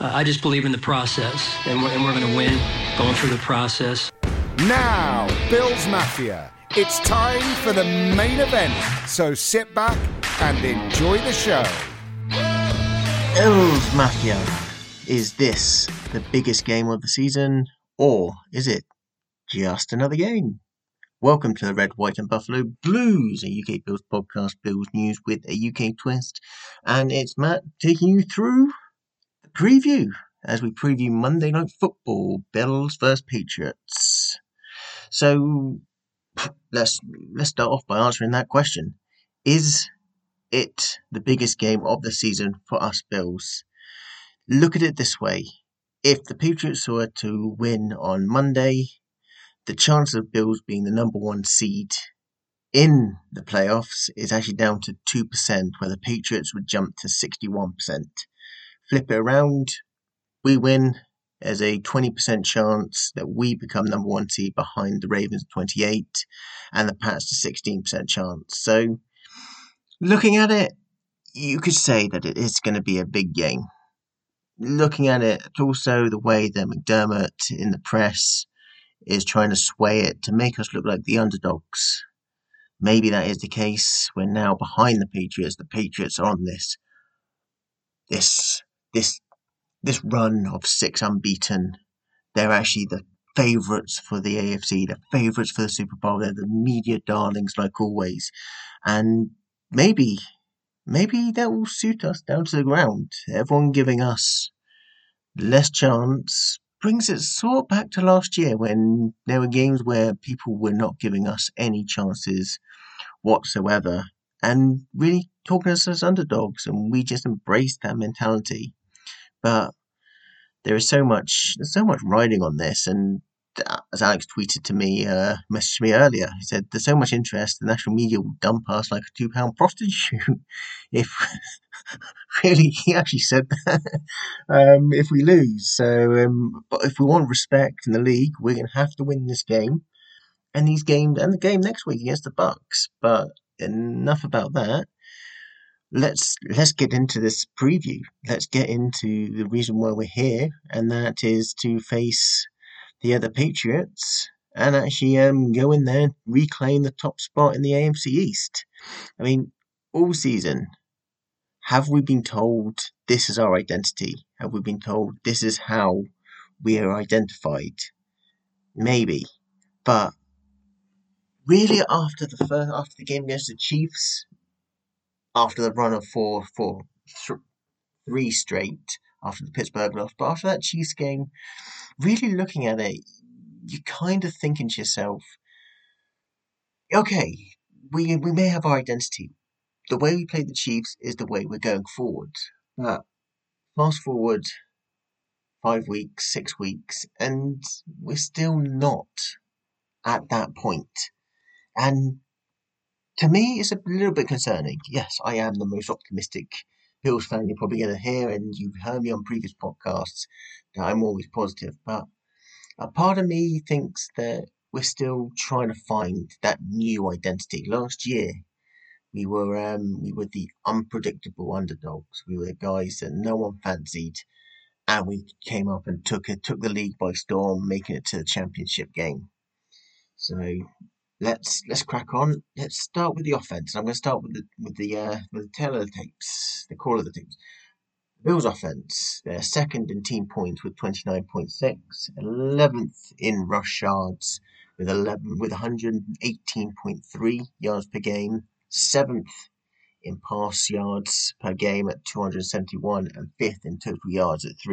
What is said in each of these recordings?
I just believe in the process, and we're going to win going through the process. Now, Bills Mafia, it's time for the main event. So sit back and enjoy the show. Bills Mafia, is this the biggest game of the season, or is it just another game? Welcome to the Red, White and Buffalo Blues, a UK Bills podcast, Bills news with a UK twist. And it's Matt taking you through the preview as we preview Monday Night Football, Bills vs Patriots. So let's start off by answering that question. Is it the biggest game of the season for us Bills? Look at it this way. If the Patriots were to win on Monday, the chance of Bills being the number one seed in the playoffs is actually down to 2%, where the Patriots would jump to 61%. Flip it around, we win. There's a 20% chance that we become number one seed behind the Ravens 28 and the Pats a 16% chance. So looking at it, you could say that it is going to be a big game. Looking at it, also the way that McDermott in the press is trying to sway it to make us look like the underdogs. Maybe that is the case. We're now behind the Patriots. The Patriots are on this run of 6 unbeaten. They're actually the favourites for the AFC, the favourites for the Super Bowl. They're the media darlings like always. And maybe that will suit us down to the ground. Everyone giving us less chance brings it sort of back to last year when there were games where people were not giving us any chances whatsoever and really talking us as underdogs, and we just embraced that mentality. But there's so much riding on this, and as Alex tweeted to me, messaged me earlier, he said there's so much interest, the national media will dump us like a £2 prostitute. If really, he actually said that, if we lose. So, but if we want respect in the league, we're going to have to win this game, and these games, and the game next week against the Bucks. But enough about that. Let's get into this preview. Let's get into the reason why we're here, and that is to face the other Patriots and actually go in there and reclaim the top spot in the AFC East. I mean, all season, have we been told this is our identity? Have we been told this is how we are identified? Maybe, but really, after the game against the Chiefs, after the run of three straight after the Pittsburgh loss, but after that Chiefs game, really looking at it, you're kind of thinking to yourself, okay, we may have our identity. The way we play the Chiefs is the way we're going forward. But fast forward 5 weeks, 6 weeks, and we're still not at that point. And to me, it's a little bit concerning. Yes, I am the most optimistic Bills fan you're probably going to hear, and you've heard me on previous podcasts that I'm always positive. But a part of me thinks that we're still trying to find that new identity. Last year, we were the unpredictable underdogs. We were the guys that no one fancied, and we came up and took the league by storm, making it to the championship game. So let's crack on. Let's start with the offense. I'm going to start with the tail of the tapes, the core of the tapes. Bills offense, they're second in team points with 29.6, 11th in rush yards with 118.3 yards per game, 7th in pass yards per game at 271, and 5th in total yards at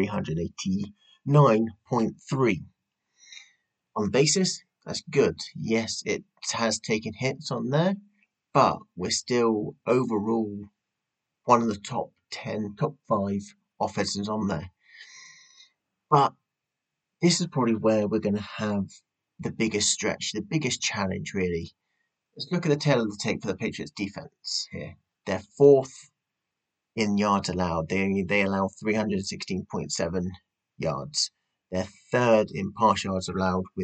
389.3. On basis, that's good. Yes, it has taken hits on there, but we're still overall one of the top 5 offenses on there. But this is probably where we're going to have the biggest stretch, the biggest challenge, really. Let's look at the tail of the tape for the Patriots defense here. They're 4th in yards allowed. They allow 316.7 yards. They're 3rd in pass yards allowed with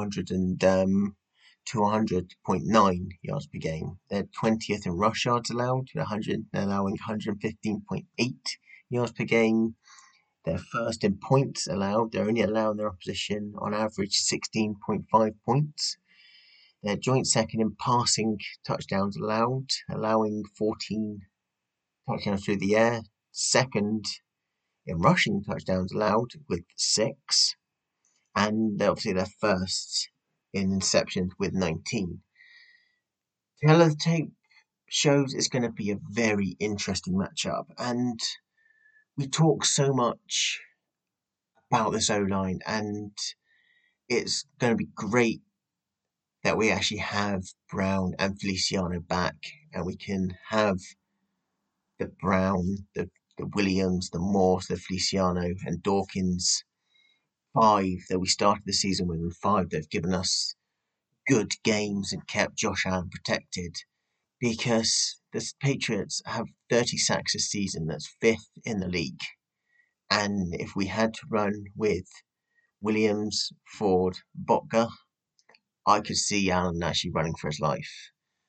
200.9 yards per game. They're 20th in rush yards allowed, allowing 115.8 yards per game. They're first in points allowed. They're only allowing their opposition on average 16.5 points. They're joint second in passing touchdowns allowed, allowing 14 touchdowns through the air. Second in rushing touchdowns allowed with 6. And obviously they're first in interceptions with 19. Tape shows it's going to be a very interesting matchup. And we talk so much about this O-line, and it's going to be great that we actually have Brown and Feliciano back, and we can have the Brown, the Williams, the Morse, the Feliciano, and Dawkins 5 that we started the season with, and 5 that have given us good games and kept Josh Allen protected, because the Patriots have 30 sacks this season. That's 5th in the league. And if we had to run with Williams, Ford, Botka, I could see Allen actually running for his life.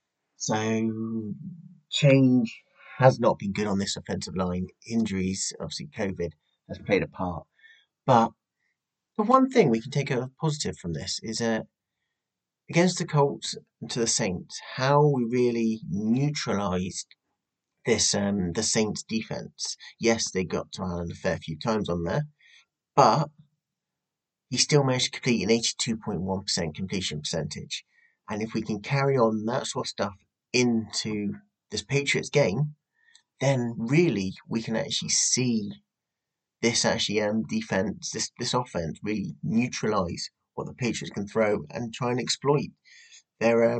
So change has not been good on this offensive line. Injuries, obviously COVID, has played a part. But the one thing we can take a positive from this is against the Colts and to the Saints, how we really neutralised this the Saints defense. Yes, they got to Allen a fair few times on there, but he still managed to complete an 82.1% completion percentage. And if we can carry on that sort of stuff into this Patriots game, then really we can actually see this defense, this offense really neutralise what the Patriots can throw and try and exploit their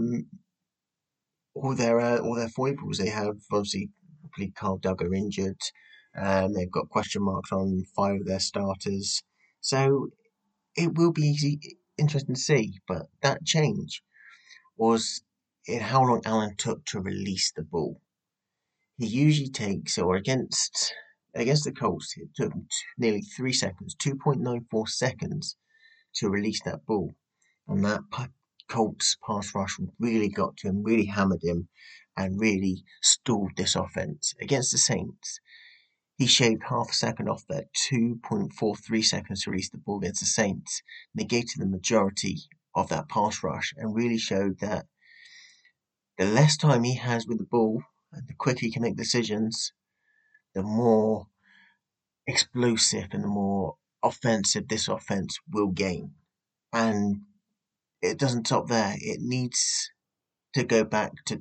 all their foibles. They have obviously Carl Duggar injured. They've got question marks on 5 of their starters. So it will be interesting to see. But that change was in how long Allen took to release the ball. He usually takes, or against the Colts, it took him nearly 3 seconds, 2.94 seconds to release that ball. And that Colts pass rush really got to him, really hammered him, and really stalled this offense. Against the Saints, he shaved half a second off that 2.43 seconds to release the ball against the Saints, negated the majority of that pass rush, and really showed that the less time he has with the ball and the quicker he can make decisions, the more explosive and the more offensive this offense will gain. And it doesn't stop there. It needs to go back to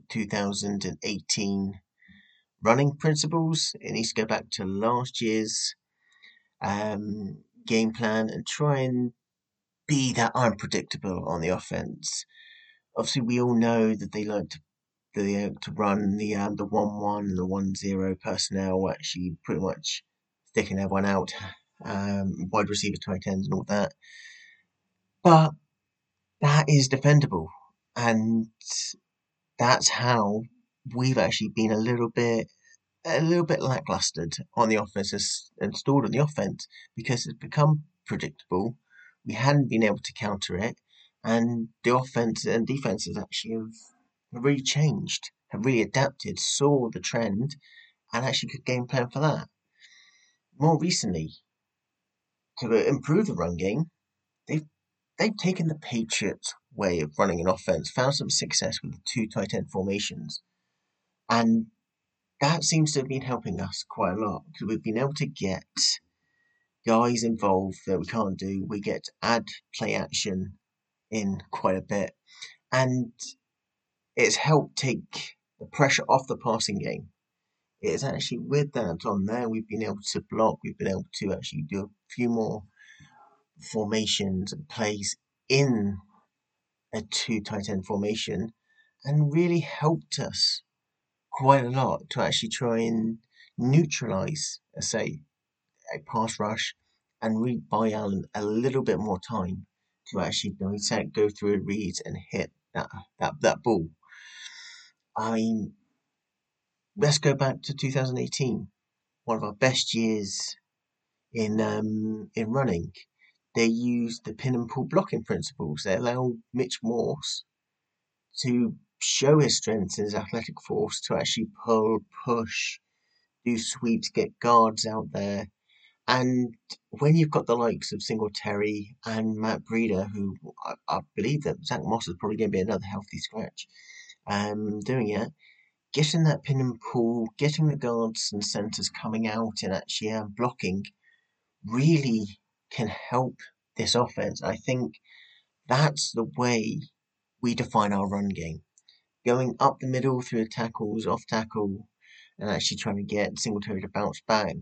2018 running principles. It needs to go back to last year's game plan and try and be that unpredictable on the offense. Obviously, we all know that they like to run the 1-1 and the 1-0 personnel, actually pretty much sticking everyone out, wide receiver tight ends and all that. But that is defendable, and that's how we've actually been a little bit lackluster on the offense and stalled on the offense because it's become predictable. We hadn't been able to counter it, and the offense and defenses actually have really changed, have really adapted, saw the trend, and actually could game plan for that. More recently, to improve the run game, they've taken the Patriots' way of running an offense, found some success with the 2 tight end formations, and that seems to have been helping us quite a lot because we've been able to get guys involved that we can't do. We get to add play action in quite a bit, and it's helped take the pressure off the passing game. It's actually with that on there, we've been able to block, we've been able to actually do a few more formations and plays in a 2 tight end formation, and really helped us quite a lot to actually try and neutralise, a pass rush, and really buy Allen a little bit more time to actually go through a read and hit that ball. Let's go back to 2018, one of our best years in running. They used the pin and pull blocking principles. They allowed Mitch Morse to show his strengths and his athletic force to actually pull, push, do sweeps, get guards out there, And when you've got the likes of Singletary and Matt Breida, who I believe that Zach Moss is probably going to be another healthy scratch, doing it, getting that pin and pull, getting the guards and centres coming out and actually blocking really can help this offense. I think that's the way we define our run game. Going up the middle through the tackles, off tackle, and actually trying to get Singletary to bounce back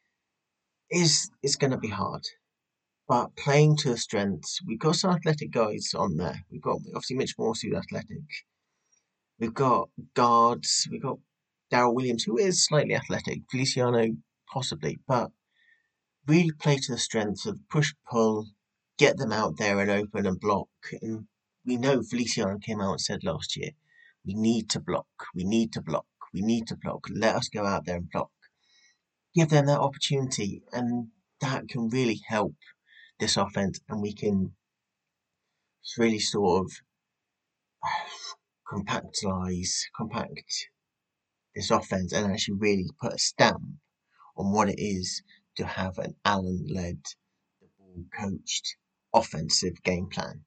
is going to be hard. But playing to the strengths, we've got some athletic guys on there. We've got obviously Mitch Morse, who's athletic. We've got guards. We've got Darrell Williams, who is slightly athletic. Feliciano, possibly. But really play to the strengths of push pull, get them out there and open and block. And we know Feliciano came out and said last year, we need to block, we need to block, we need to block. Let us go out there and block. Give them that opportunity, and that can really help this offense, and we can really sort of compact this offense and actually really put a stamp on what it is to have an Allen-led, ball-coached offensive game plan.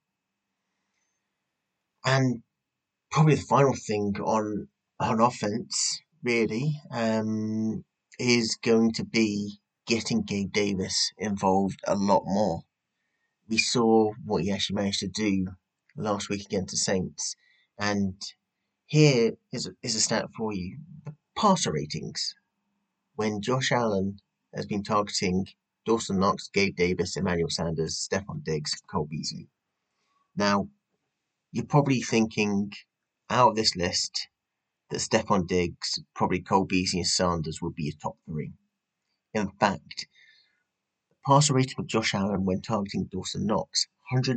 And probably the final thing on offense, really, is going to be getting Gabe Davis involved a lot more. We saw what he actually managed to do last week against the Saints, and here is a stat for you. The passer ratings, when Josh Allen has been targeting Dawson Knox, Gabe Davis, Emmanuel Sanders, Stephon Diggs, Cole Beasley. Now, you're probably thinking out of this list that Stephon Diggs, probably Cole Beasley and Sanders would be your top three. In fact, the passer rating of Josh Allen when targeting Dawson Knox,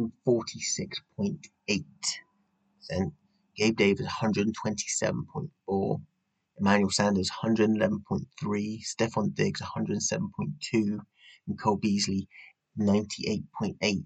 146.8%. Gabe Davis, 127.4%. Emmanuel Sanders, 111.3%. Stephon Diggs, 107.2%. And Cole Beasley, 98.8%.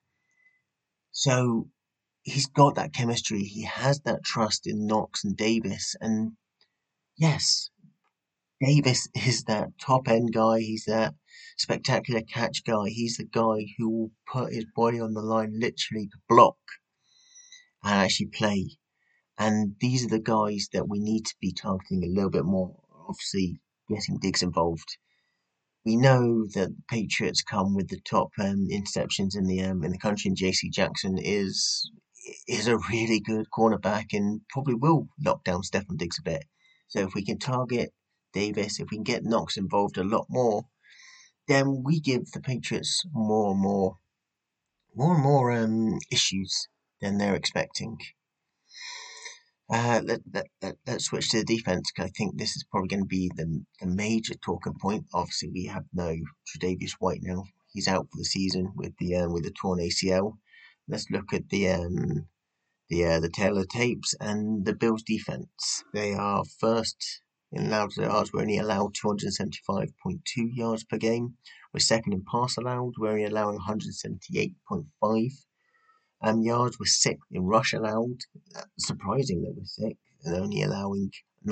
So he's got that chemistry. He has that trust in Knox and Davis. And yes, Davis is that top end guy. He's that spectacular catch guy. He's the guy who will put his body on the line literally to block and actually play. And these are the guys that we need to be targeting a little bit more. Obviously, getting Diggs involved. We know that the Patriots come with the top interceptions in the country, and J.C. Jackson is a really good cornerback and probably will lock down Stephon Diggs a bit. So if we can target Davis, if we can get Knox involved a lot more, then we give the Patriots more and more issues than they're expecting. Let's switch to the defense, because I think this is probably going to be the major talking point. Obviously, we have no Tre'Davious White now; he's out for the season with the torn ACL. Let's look at the tail of the tapes and the Bills' defense. They are first in allowed yards. We're only allowed 275.2 yards per game. We're second in pass allowed. We're only allowing 178.5. Yards. We're sixth in rush allowed. Surprising that we're sixth and only allowing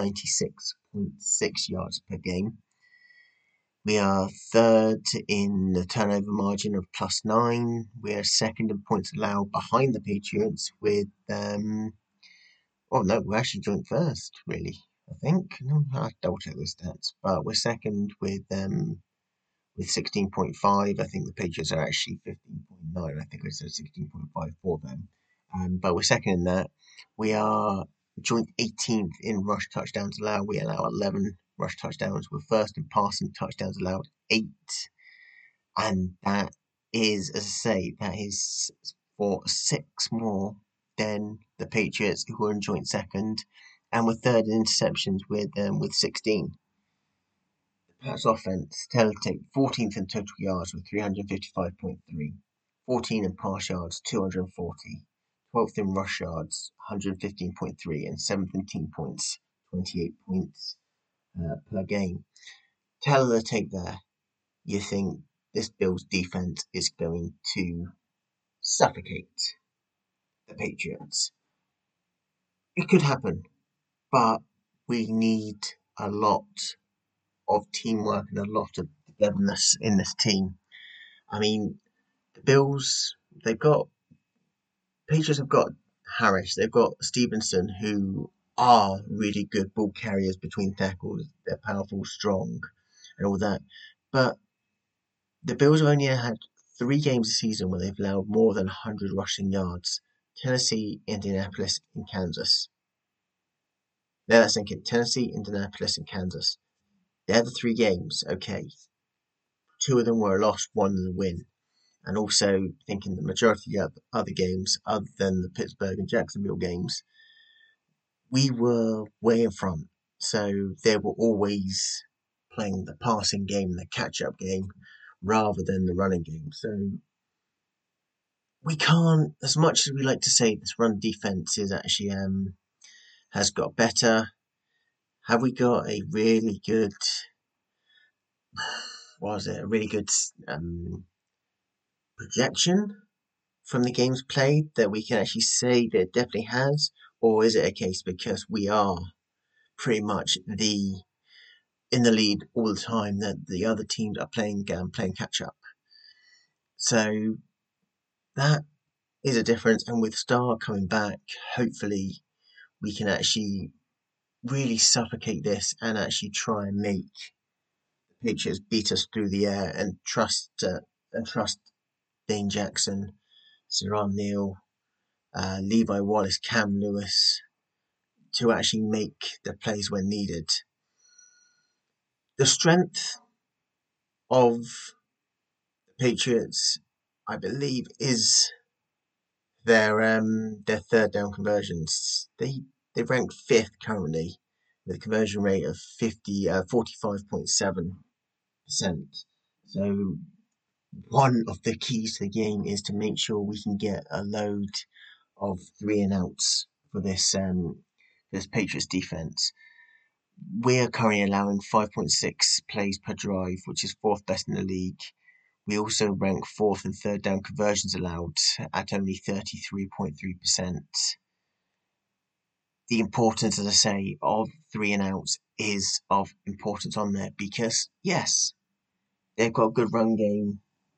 96.6 yards per game. We are third in the turnover margin of +9. We are second in points allowed behind the Patriots with we're actually joint first, really. I think. No, I double check those stats, but we're second with 16.5. I think the Patriots are actually 15.9. I think I said 16.5 for them. But we're second in that. We are joint 18th in rush touchdowns allowed. We allow 11 rush touchdowns. We're first in passing touchdowns allowed, 8. And that is, as I say, that is for 6 more than the Patriots, who are in joint second. And we're third in interceptions with 16. Pats offense, tape 14th in total yards with 355.3, 14 in pass yards, 240, 12th in rush yards, 115.3, and 7th in team points, 28 points per game. Tail of the tape there, you think this Bills defense is going to suffocate the Patriots. It could happen, but we need a lot of teamwork and a lot of togetherness in this team. I mean, the Bills, Patriots have got Harris, they've got Stevenson, who are really good ball carriers between tackles. They're powerful, strong, and all that. But the Bills have only had 3 games this season where they've allowed more than 100 rushing yards. Tennessee, Indianapolis, and Kansas. Now that's thinking Tennessee, Indianapolis, and Kansas. They're the 3 games, okay. 2 of them were a loss, 1 was a win. And also thinking the majority of other games, other than the Pittsburgh and Jacksonville games, we were way in front. So they were always playing the passing game, the catch-up game, rather than the running game. So we can't, as much as we like to say this run defense is actually has got better. Have we got a really good, a really good projection from the games played that we can actually say that it definitely has, or is it a case because we are pretty much in the lead all the time that the other teams are playing catch up? So that is a difference, and with Star coming back, hopefully we can actually really suffocate this and actually try and make the Patriots beat us through the air and trust Dane Jackson, Siran Neal, Levi Wallace, Cam Lewis to actually make the plays when needed. The strength of the Patriots, I believe, is their 3rd down conversions. They rank 5th currently with a conversion rate of 45.7%. So one of the keys to the game is to make sure we can get a load of 3 and outs for this Patriots defense. We're currently allowing 5.6 plays per drive, which is 4th best in the league. We also rank 4th and 3rd down conversions allowed at only 33.3%. The importance, as I say, of 3 and outs is of importance on there because, yes, they've got a good run game.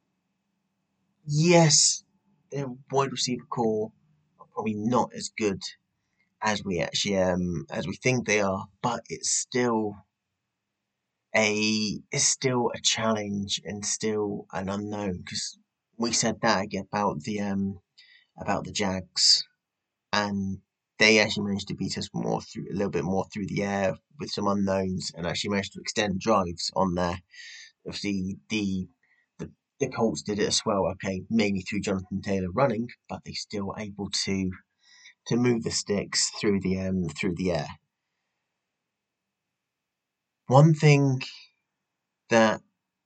Yes, their wide receiver core are probably not as good as we actually as we think they are, but it's still a challenge and still an unknown because we said that again about the Jags, and they actually managed to beat us a little bit more through the air with some unknowns, and actually managed to extend drives on there. Obviously, the Colts did it as well. Okay, mainly through Jonathan Taylor running, but they still were able to move the sticks through the air. One thing that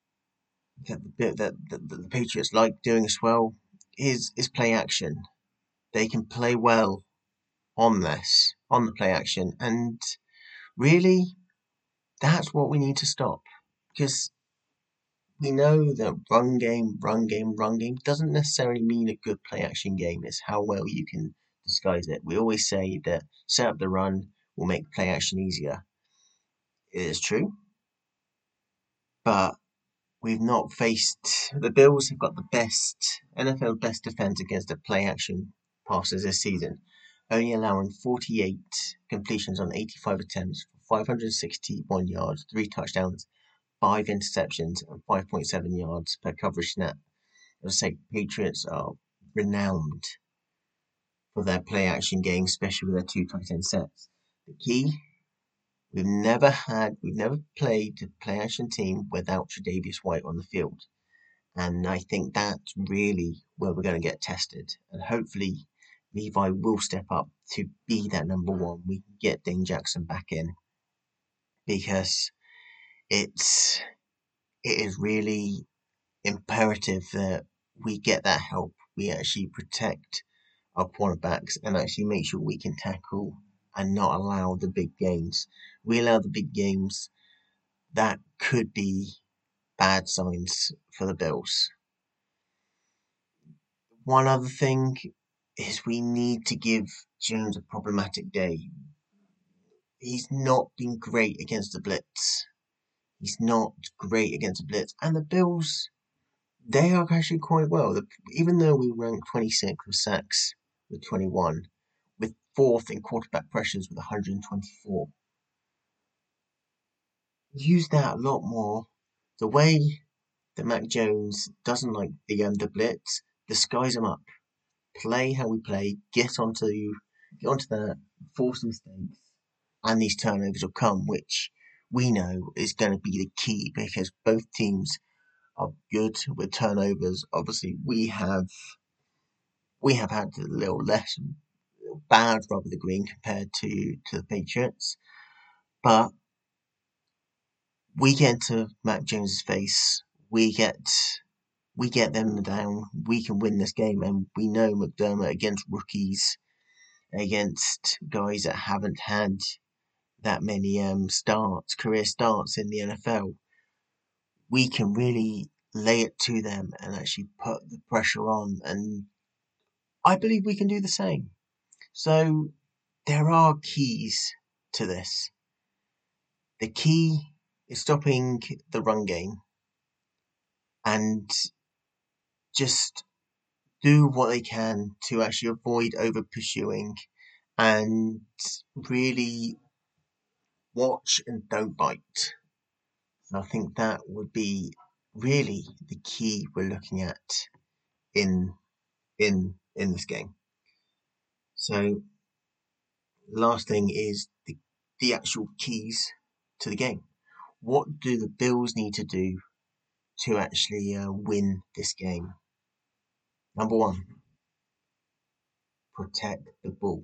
the Patriots like doing as well is play action. They can play well on the play action, and really that's what we need to stop, because we know that run game doesn't necessarily mean a good play action game. It's how well you can disguise it. We always say that set up the run will make play action easier. It is true, but we've not faced the Bills have got the NFL best defense against the play action passes this season, only allowing 48 completions on 85 attempts for 561 yards, 3 touchdowns, 5 interceptions, and 5.7 yards per coverage snap. As I say, Patriots are renowned for their play action game, especially with their 2 tight end sets. The key, we've never played a play action team without Tre'Davious White on the field. And I think that's really where we're going to get tested. And hopefully Levi will step up to be that number 1. We can get Dane Jackson back in, because it is really imperative that we get that help. We actually protect our cornerbacks and actually make sure we can tackle and not allow the big games. We allow the big games, that could be bad signs for the Bills. One other thing is we need to give Jones a problematic day. He's not been great against the blitz. He's not great against the blitz. And the Bills, they are actually quite well. Even though we rank 26th with sacks with 21, with 4th in quarterback pressures with 124. Use that a lot more. The way that Mac Jones doesn't like the blitz, disguise him up. Play how we play, get onto that, force mistakes, and these turnovers will come, which we know is going to be the key because both teams are good with turnovers. Obviously, we have had a little less bad rub of the green compared to the Patriots, but we get into Mac Jones's face, we get them down, we can win this game, and we know McDermott against rookies, against guys that haven't had that many career starts in the NFL, we can really lay it to them and actually put the pressure on, and I believe we can do the same. So there are keys to this. The key is stopping the run game and just do what they can to actually avoid over pursuing and really watch and don't bite. And I think that would be really the key we're looking at in this game. So last thing is the actual keys to the game. What do the Bills need to do to actually win this game? Number one, protect the ball.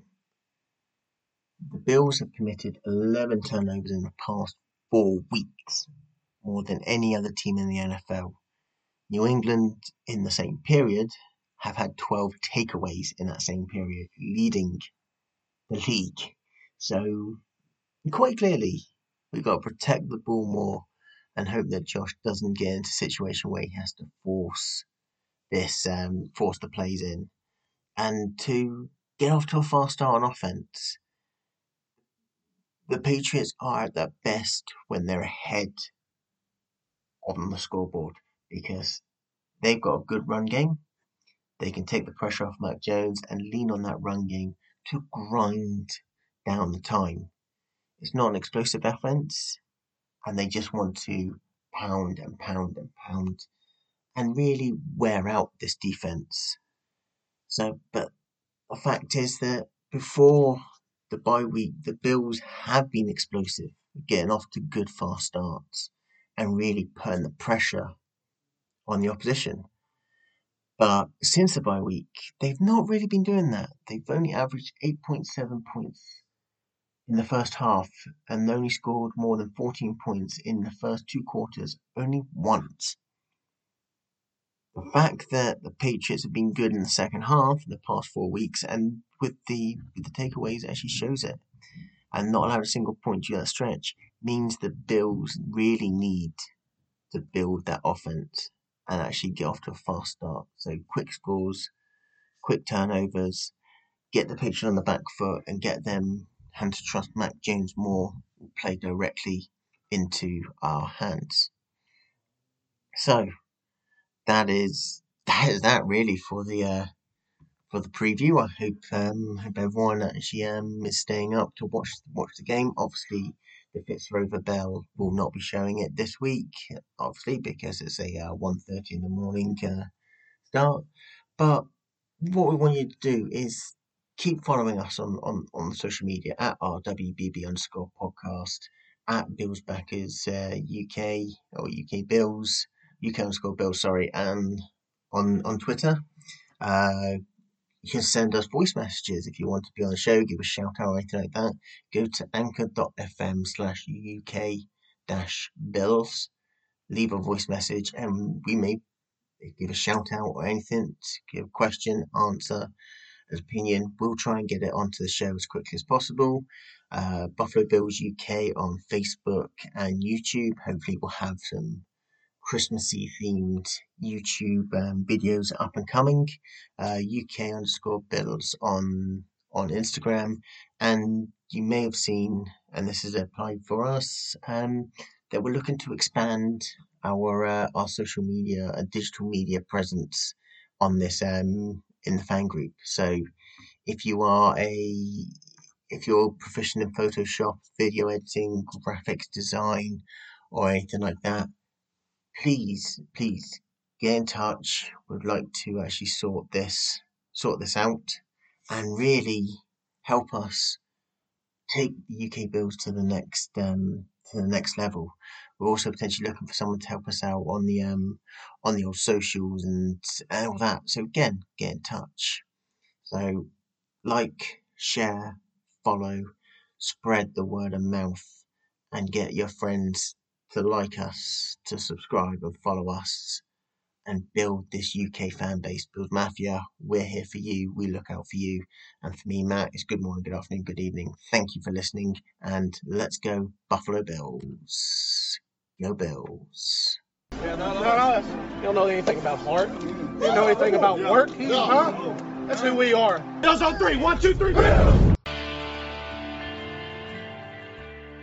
The Bills have committed 11 turnovers in the past 4 weeks, more than any other team in the NFL. New England, in the same period, have had 12 takeaways in that same period, leading the league. So, quite clearly, we've got to protect the ball more and hope that Josh doesn't get into a situation where he has to force the plays in. And to get off to a fast start on offense, the Patriots are at their best when they're ahead on the scoreboard because they've got a good run game. They can take the pressure off Mac Jones and lean on that run game to grind down the time. It's not an explosive offense, and they just want to pound and pound and pound and really wear out this defense. So, but the fact is that before the bye week, the Bills have been explosive, getting off to good fast starts and really putting the pressure on the opposition. But since the bye week, they've not really been doing that. They've only averaged 8.7 points in the first half and only scored more than 14 points in the first 2 quarters, only once. The fact that the Patriots have been good in the second half in the past 4 weeks and with the takeaways actually shows it, and not allowed a single point during that stretch, means the Bills really need to build that offense and actually get off to a fast start. So quick scores, quick turnovers, get the Patriots on the back foot and get them to trust Mac Jones more, play directly into our hands. So that is that really for the preview. I hope everyone actually is staying up to watch the game. Obviously, the Fitzrover Bell will not be showing it this week, obviously because it's a 1:30 in the morning start. But what we want you to do is keep following us on social media at RWBB_podcast, at Billsbackers UK or UK Bills, UK_Bills, sorry, and on Twitter. You can send us voice messages if you want to be on the show, give a shout out or anything like that. Go to anchor.fm/UK-Bills, leave a voice message, and we may give a shout out or anything, give a question, answer, an opinion. We'll try and get it onto the show as quickly as possible. Buffalo Bills UK on Facebook and YouTube. Hopefully we'll have some Christmassy themed YouTube videos up and coming. UK_Bills on Instagram, and you may have seen, and this is applied for us, that we're looking to expand our social media and digital media presence on this in the fan group. So if you are if you're proficient in Photoshop, video editing, graphics design, or anything like that, please get in touch. We'd like to actually sort this out and really help us take the UK Bills to the next level. We're also potentially looking for someone to help us out on the old socials and all that. So again, get in touch. So like, share, follow, spread the word of mouth, and get your friends to like us, to subscribe and follow us, and build this UK fan base. Bills Mafia, we're here for you. We look out for you. And for me, Matt, it's good morning, good afternoon, good evening. Thank you for listening, and let's go Buffalo Bills. Go Bills. Yeah, not us. You don't know anything about heart. You don't know anything about work, huh? That's who we are. Bills on three. 1, 2, 3. Bills!